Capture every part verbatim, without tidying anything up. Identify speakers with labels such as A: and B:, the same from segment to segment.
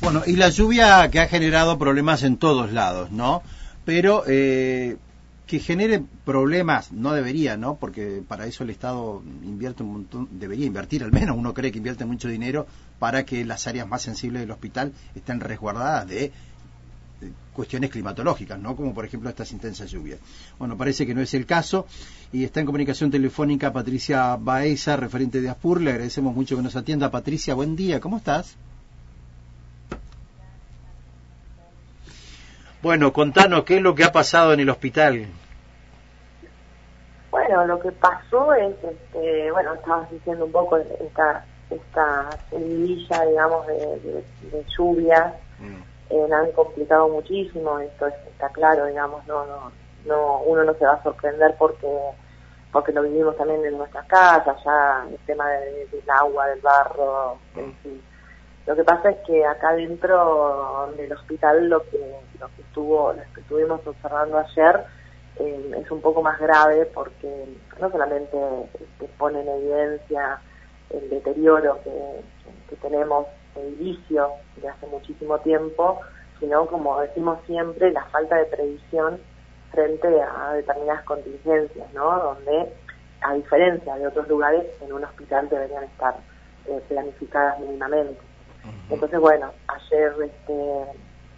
A: Bueno, y la lluvia que ha generado problemas en todos lados, ¿no? Pero eh, que genere problemas no debería, ¿no? Porque para eso el Estado invierte un montón, debería invertir al menos, uno cree que invierte mucho dinero para que las áreas más sensibles del hospital estén resguardadas de cuestiones climatológicas, ¿no? Como por ejemplo estas intensas lluvias. Bueno, parece que no es el caso y está en comunicación telefónica Patricia Baeza, referente de ASPUR. Le agradecemos mucho que nos atienda. Patricia, buen día, ¿cómo estás? Bueno, contanos, ¿qué es lo que ha pasado en el hospital?
B: Bueno, lo que pasó es, este, bueno, estabas diciendo un poco esta esta seguidilla, digamos, de, de, de lluvias, mm. eh, han complicado muchísimo, esto es, está claro, digamos, no, no, no, uno no se va a sorprender porque porque lo vivimos también en nuestras casas, ya el tema de, del agua, del barro, mm. en fin. Lo que pasa es que acá dentro del hospital lo que lo que estuvo, lo que estuvimos observando ayer eh, es un poco más grave porque no solamente este, pone en evidencia el deterioro que, que, que tenemos edilicio de hace muchísimo tiempo, sino, como decimos siempre, la falta de previsión frente a determinadas contingencias, ¿no? Donde, a diferencia de otros lugares, en un hospital deberían estar eh, planificadas mínimamente. Entonces, bueno, ayer este,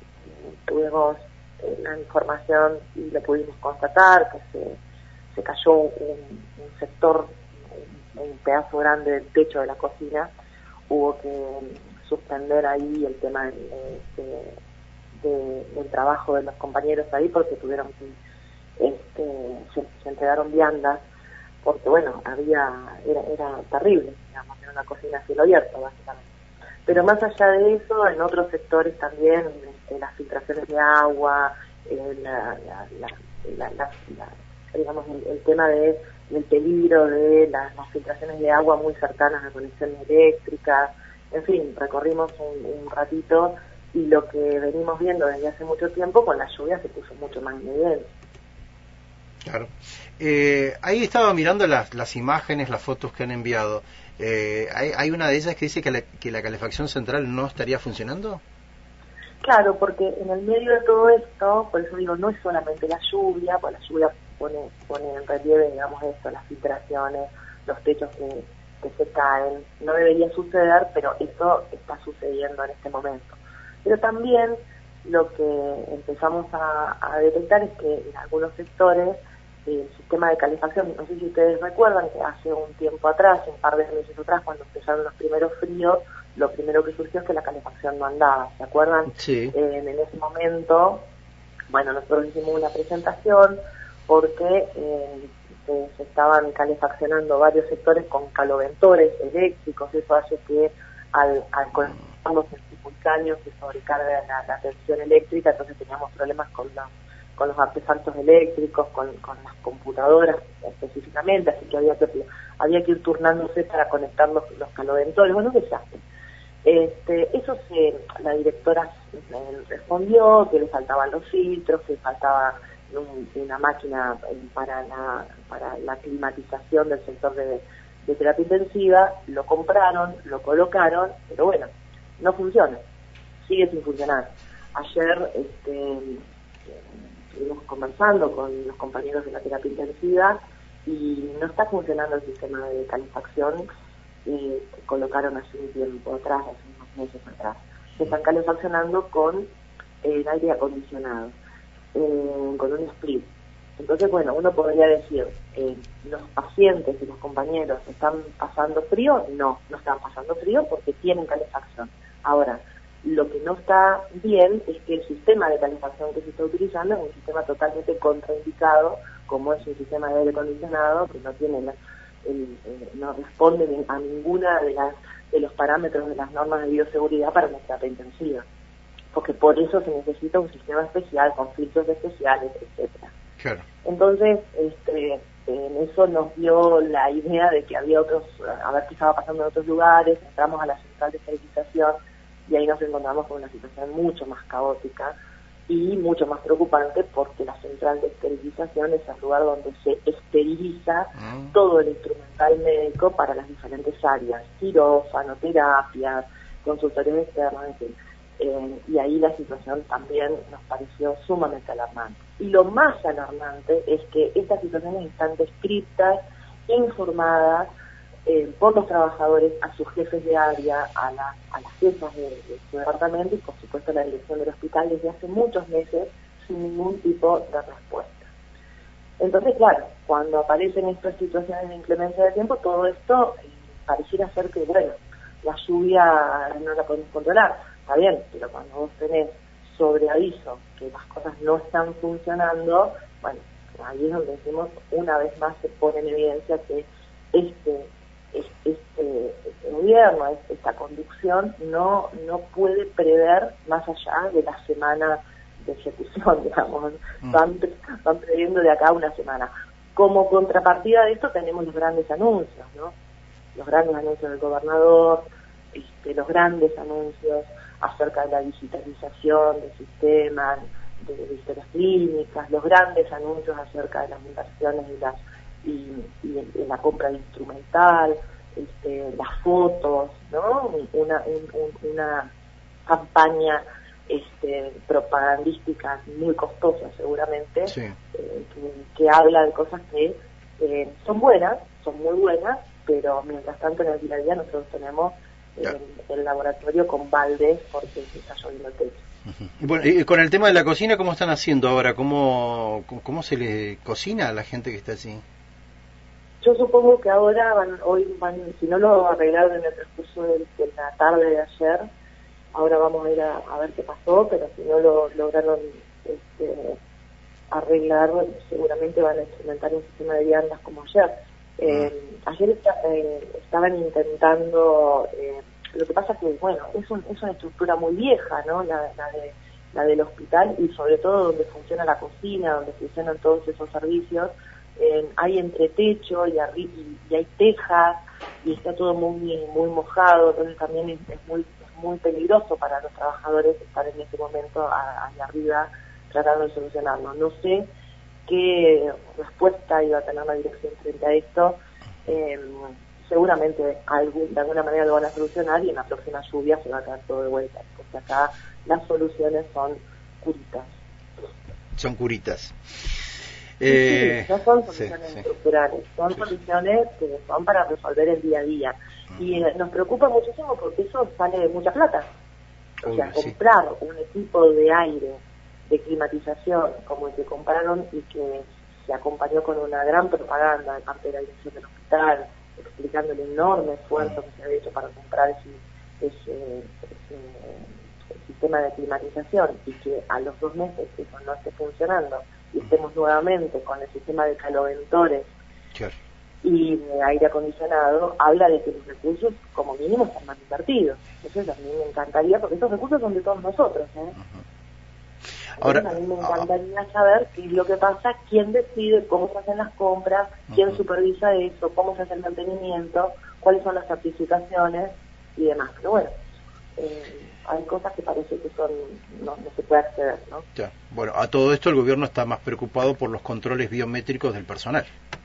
B: tuvimos eh, la información y lo pudimos constatar, que se, se cayó un, un sector, un, un pedazo grande del techo de la cocina. Hubo que suspender ahí el tema de, de, de, del trabajo de los compañeros ahí, porque tuvieron que, este, se, se entregaron viandas, porque bueno, había, era, era terrible, digamos, era una cocina a cielo abierto, básicamente. Pero más allá de eso, en otros sectores también, este, las filtraciones de agua, eh, la, la, la, la, la, la, digamos, el, el tema de, del peligro de las, las filtraciones de agua muy cercanas a conexiones eléctricas, en fin, recorrimos un, un ratito y lo que venimos viendo desde hace mucho tiempo, con la lluvia se puso mucho más en evidencia.
A: Claro. Eh, ahí estaba mirando las, las imágenes, las fotos que han enviado. Eh, hay, hay una de ellas que dice que la, que la calefacción central no estaría funcionando.
B: Claro, porque en el medio de todo esto, por eso digo, no es solamente la lluvia, pues la lluvia pone, pone en relieve, digamos, esto, las filtraciones, los techos que, que se caen. No debería suceder, pero eso está sucediendo en este momento. Pero también lo que empezamos a, a detectar es que en algunos sectores el sistema de calefacción, no sé si ustedes recuerdan que hace un tiempo atrás, un par de meses atrás, cuando empezaron los primeros fríos, lo primero que surgió es que la calefacción no andaba, ¿se acuerdan?
A: Sí.
B: Eh, en ese momento, bueno, nosotros hicimos una presentación porque eh, se, se estaban calefaccionando varios sectores con caloventores eléctricos, eso hace que al, al conectarlos en simultáneo se sobrecarga la, la tensión eléctrica, entonces teníamos problemas con la con los artefactos eléctricos, con, con las computadoras específicamente, así que había que había que ir turnándose para conectar los, los caloventores, bueno, qué se hace. Este, eso se, la directora eh, respondió que le faltaban los filtros, que faltaba un, una máquina para la, para la climatización del sector de, de terapia intensiva, lo compraron, lo colocaron, pero bueno, no funciona, sigue sin funcionar. Ayer, este, estuvimos conversando con los compañeros de la terapia intensiva y no está funcionando el sistema de calefacción eh, que colocaron hace un tiempo atrás, hace unos meses atrás. Se están calefaccionando con eh, el aire acondicionado, eh, con un split. Entonces, bueno, uno podría decir, eh, los pacientes y los compañeros están pasando frío. No, no están pasando frío porque tienen calefacción. Ahora, lo que no está bien es que el sistema de calefacción que se está utilizando es un sistema totalmente contraindicado, como es un sistema de aire acondicionado que no tiene la, el, eh, no responde a ninguna de las de los parámetros de las normas de bioseguridad para la terapia intensiva, porque por eso se necesita un sistema especial con filtros especiales, etcétera.
A: Claro.
B: Entonces, este, en eso nos dio la idea de que había otros, a ver qué estaba pasando en otros lugares. Entramos a la central de esterilización y ahí nos encontramos con una situación mucho más caótica y mucho más preocupante, porque la central de esterilización es el lugar donde se esteriliza mm. todo el instrumental médico para las diferentes áreas, quirófano, terapias, consultorios externos, en fin. Eh, y ahí la situación también nos pareció sumamente alarmante. Y lo más alarmante es que estas situaciones están descritas, informadas eh, por los trabajadores a sus jefes de área, a, la, a las jefas de, de su departamento y por supuesto a la dirección del hospital desde hace muchos meses sin ningún tipo de respuesta. Entonces, claro, cuando aparecen estas situaciones de inclemencia de tiempo, todo esto eh, pareciera ser que, bueno, la lluvia no la podemos controlar. Está bien, pero cuando vos tenés sobreaviso que las cosas no están funcionando, bueno, ahí es donde decimos, una vez más se pone en evidencia que este, este, este gobierno, esta conducción, no, no puede prever más allá de la semana de ejecución, digamos, van, van previendo de acá una semana. Como contrapartida de esto tenemos los grandes anuncios, ¿no? Los grandes anuncios del gobernador, este, los grandes anuncios acerca de la digitalización del sistema, de, de historias clínicas, los grandes anuncios acerca de las inversiones y, las, y, y de, de la compra de instrumental, este, las fotos, ¿no? Una, un, una campaña este, propagandística muy costosa seguramente, sí. eh, que, que habla de cosas que eh, son buenas, son muy buenas, pero mientras tanto en el día a día nosotros tenemos el, el laboratorio con baldes porque se está lloviendo el techo.
A: Uh-huh. Bueno, y con el tema de la cocina, ¿cómo están haciendo ahora? ¿Cómo, cómo se le cocina a la gente que está así?
B: Yo supongo que ahora van, hoy van, si no lo arreglaron en el transcurso de, de la tarde de ayer, ahora vamos a ir a, a ver qué pasó, pero si no lo lograron este, arreglar, seguramente van a implementar un sistema de viandas como ayer. Eh, ayer está, eh, estaban intentando, eh, lo que pasa es que, bueno, es, un, es una estructura muy vieja, ¿no? La, la, de, la del hospital y sobre todo donde funciona la cocina, donde funcionan todos esos servicios, eh, hay entretecho y, y, y hay tejas y está todo muy muy mojado, entonces también es, es muy es muy peligroso para los trabajadores estar en ese momento allá arriba tratando de solucionarlo. No sé qué respuesta iba a tener la dirección frente a esto. Eh, seguramente algún, de alguna manera lo van a solucionar y en la próxima lluvia se va a quedar todo de vuelta, porque acá las soluciones son curitas.
A: Son curitas.
B: Eh, sí, no son soluciones sí, sí. estructurales, son sí, soluciones que son para resolver el día a día. Uh-huh. Y eh, nos preocupa muchísimo porque eso sale de mucha plata. O sea, Uy, comprar sí. un equipo de aire de climatización como el que compraron y que se acompañó con una gran propaganda de parte de la dirección del hospital, explicando el enorme esfuerzo que se había hecho para comprar ese, ese, ese sistema de climatización y que a los dos meses que eso no esté funcionando y estemos nuevamente con el sistema de caloventores sure. y de aire acondicionado, habla de que los recursos como mínimo están mal invertidos. Entonces a mí me encantaría, porque estos recursos son de todos nosotros, ¿eh? Uh-huh. Ahora, a mí me encantaría ah, saber qué es lo que pasa, quién decide cómo se hacen las compras, quién uh-huh. supervisa eso, cómo se hace el mantenimiento, cuáles son las certificaciones y demás. Pero bueno, eh, hay cosas que parece que son no, no se puede acceder, ¿no?
A: Ya. Bueno, a todo esto el gobierno está más preocupado por los controles biométricos del personal.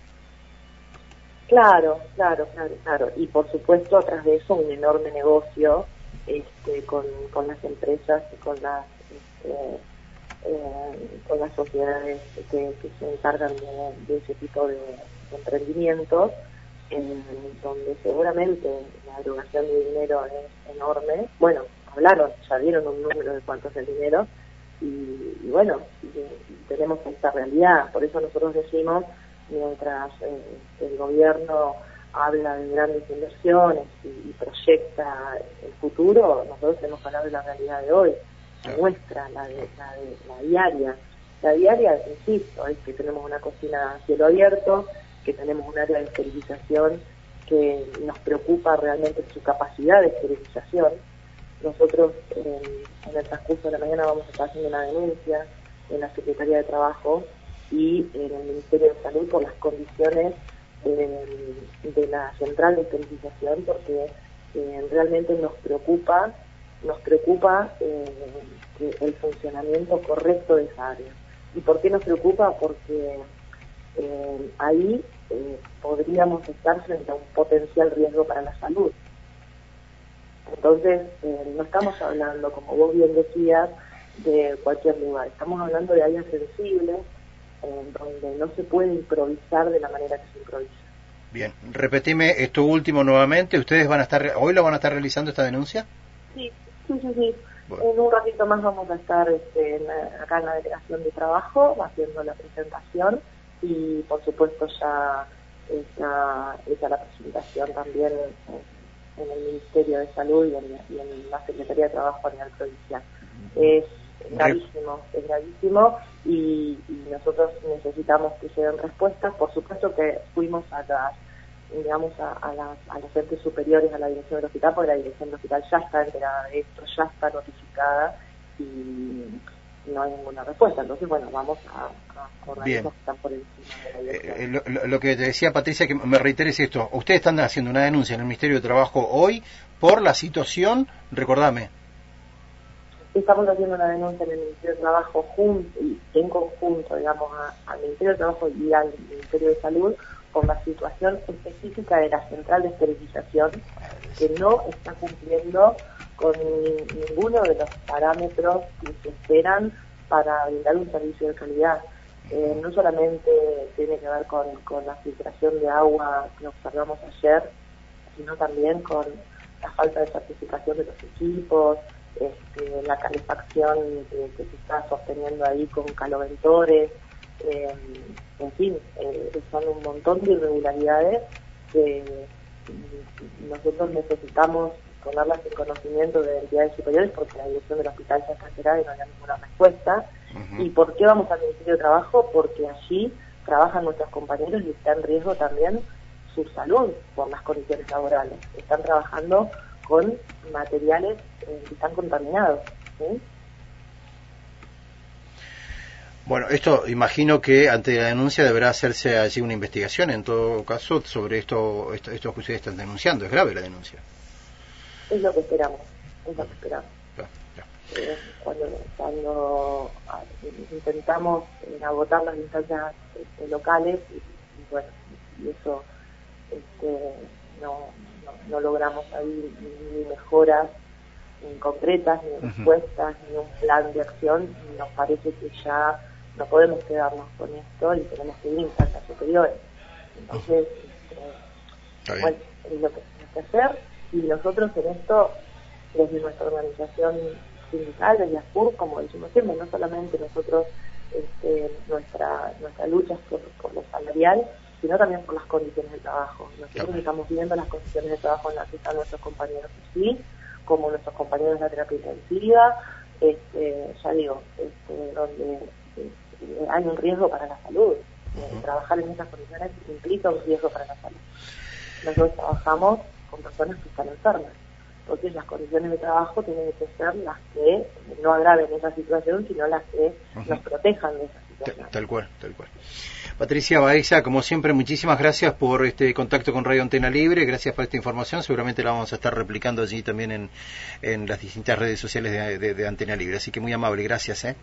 B: Claro, claro, claro, claro. Y por supuesto, atrás de eso, un enorme negocio este, con, con las empresas y con las... Este, Eh, con las sociedades que, que se encargan de, de ese tipo de, de emprendimientos, en donde seguramente la erogación de dinero es enorme. Bueno, hablaron, ya dieron un número de cuánto es el dinero, y, y bueno, y, y tenemos esta realidad. Por eso nosotros decimos, mientras eh, el gobierno habla de grandes inversiones y, y proyecta el futuro, nosotros tenemos que hablar de la realidad de hoy. La nuestra, la, de, la, de, la diaria. La diaria, insisto, es que tenemos una cocina a cielo abierto, que tenemos un área de esterilización que nos preocupa realmente su capacidad de esterilización. Nosotros eh, en el transcurso de la mañana vamos a estar haciendo una denuncia en la Secretaría de Trabajo y en el Ministerio de Salud por las condiciones eh, de la central de esterilización, porque eh, realmente nos preocupa nos preocupa eh, el funcionamiento correcto de esa área. ¿Y por qué nos preocupa? Porque eh, ahí eh, podríamos estar frente a un potencial riesgo para la salud. Entonces, eh, no estamos hablando, como vos bien decías, de cualquier lugar. Estamos hablando de áreas sensibles, en donde no se puede improvisar de la manera que se improvisa.
A: Bien, repetime esto último nuevamente. ¿Ustedes van a estar, hoy lo van a estar realizando esta denuncia?
B: Sí, sí, sí, sí.
A: Bueno.
B: En un ratito más vamos a estar este, en la, acá en la delegación de trabajo haciendo la presentación y por supuesto ya está, está la presentación también en, en el Ministerio de Salud y en, y en la Secretaría de Trabajo a nivel provincial. Es gravísimo, es gravísimo y, y nosotros necesitamos que se den respuestas. Por supuesto que fuimos a las digamos a, a, las, a las entes superiores a la dirección del hospital, porque la dirección del hospital ya está enterada de esto, ya está notificada y no hay ninguna respuesta. Entonces, bueno, vamos a, a organismos que están por encima de la dirección.
A: Eh, lo, lo que te decía Patricia, que me reiteres esto, ustedes están haciendo una denuncia en el Ministerio de Trabajo hoy por la situación, recordame.
B: Estamos haciendo una denuncia en el Ministerio de Trabajo junto, y en conjunto, digamos, a, al Ministerio de Trabajo y al Ministerio de Salud, con la situación específica de la central de esterilización, que no está cumpliendo con ni, ninguno de los parámetros que se esperan para brindar un servicio de calidad. Eh, no solamente tiene que ver con, con la filtración de agua que observamos ayer, sino también con la falta de certificación de los equipos, este, la calefacción que, que se está sosteniendo ahí con caloventores, eh, en fin, eh, son un montón de irregularidades que nosotros necesitamos ponerlas en conocimiento de entidades superiores porque la dirección del hospital ya está enterada y no hay ninguna respuesta. Uh-huh. ¿Y por qué vamos al Ministerio de Trabajo? Porque allí trabajan nuestros compañeros y está en riesgo también su salud por las condiciones laborales. Están trabajando con materiales eh, que están contaminados, ¿sí?
A: Bueno, esto imagino que ante la denuncia deberá hacerse allí una investigación, en todo caso, sobre esto, esto, esto que ustedes están denunciando. Es grave la denuncia.
B: Es lo que esperamos, es lo que esperamos. Ya, ya. Eh, cuando, cuando ah, intentamos eh, agotar las instancias este, locales y, y bueno, y eso este, no, no, no logramos ahí ni, ni mejoras ni concretas, ni respuestas, uh-huh. ni un plan de acción, y nos parece que ya no podemos quedarnos con esto y tenemos que ir a instancias superiores. Entonces, este, bueno, es lo que tenemos que hacer, y nosotros en esto, desde nuestra organización sindical, desde ASPUR, como decimos siempre, no solamente nosotros, este, nuestra nuestra lucha es por, por lo salarial, sino también por las condiciones de trabajo. Nosotros okay. estamos viendo las condiciones de trabajo en las que están nuestros compañeros sí, como nuestros compañeros de la terapia intensiva, este, ya digo, este, donde este, hay un riesgo para la salud. Uh-huh. Trabajar en esas condiciones implica un riesgo para la salud. Nosotros trabajamos con personas que están enfermas, entonces las condiciones de trabajo tienen que ser las que no agraven esa situación, sino las que uh-huh. nos protejan de esa situación.
A: Tal cual, tal cual. Patricia Baeza, como siempre, muchísimas gracias por este contacto con Radio Antena Libre, gracias por esta información, seguramente la vamos a estar replicando allí también en, en las distintas redes sociales de, de, de Antena Libre, así que muy amable, gracias. ¿eh?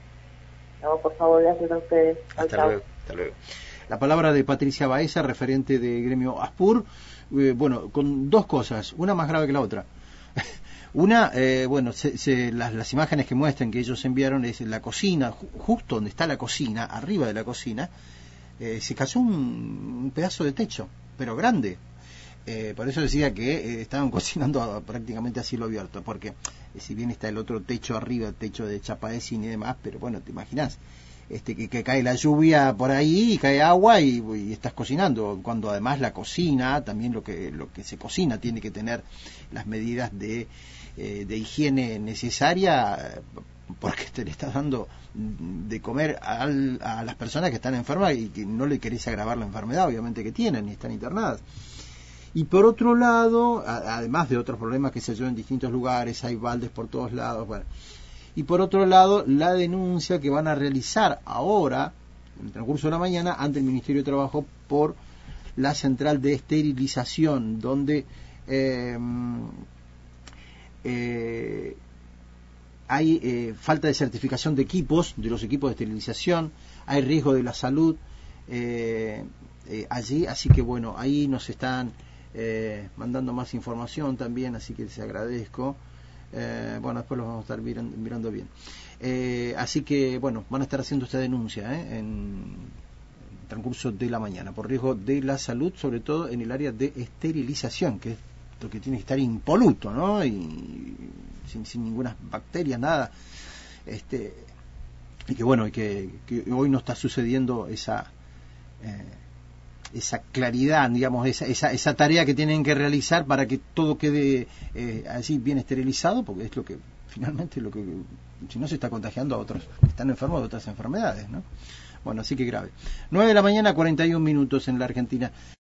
B: No, por favor, gracias a ustedes.
A: Hasta luego, hasta luego. La palabra de Patricia Baeza, referente de gremio ASPUR, eh, bueno, con dos cosas, una más grave que la otra. Una, eh, bueno, se, se, las, las imágenes que muestran que ellos enviaron es en la cocina, ju- justo donde está la cocina, arriba de la cocina, eh, se cayó un, un pedazo de techo, pero grande. Eh, por eso decía que eh, estaban cocinando a, prácticamente a cielo abierto, porque eh, si bien está el otro techo arriba, el techo de chapaecín y demás, pero bueno, te imaginas este, que, que cae la lluvia por ahí y cae agua y, y estás cocinando, cuando además la cocina, también lo que, lo que se cocina tiene que tener las medidas de Eh, de higiene necesaria, porque te le estás dando de comer al, a las personas que están enfermas y que no le querés agravar la enfermedad, obviamente que tienen y están internadas. Y por otro lado, a, además de otros problemas que se hallan en distintos lugares, hay baldes por todos lados, bueno. Y por otro lado, la denuncia que van a realizar ahora, en el transcurso de la mañana, ante el Ministerio de Trabajo por la central de esterilización, donde eh, Eh, hay eh, falta de certificación de equipos, de los equipos de esterilización, hay riesgo de la salud eh, eh, allí, así que bueno, ahí nos están eh, mandando más información también, así que les agradezco. Eh, bueno, después los vamos a estar mirando, mirando bien. Eh, así que, bueno, van a estar haciendo esta denuncia ¿eh? en el transcurso de la mañana, por riesgo de la salud, sobre todo en el área de esterilización, que es lo que tiene que estar impoluto, ¿no? Y sin, sin ninguna bacteria, nada. Este, y que, bueno, que, que hoy no está sucediendo esa... Eh, esa claridad, digamos, esa, esa, esa tarea que tienen que realizar para que todo quede eh, así bien esterilizado, porque es lo que, finalmente, lo que, si no se está contagiando a otros, están enfermos de otras enfermedades, ¿no? Bueno, así que grave. nueve de la mañana, cuarenta y un minutos en la Argentina.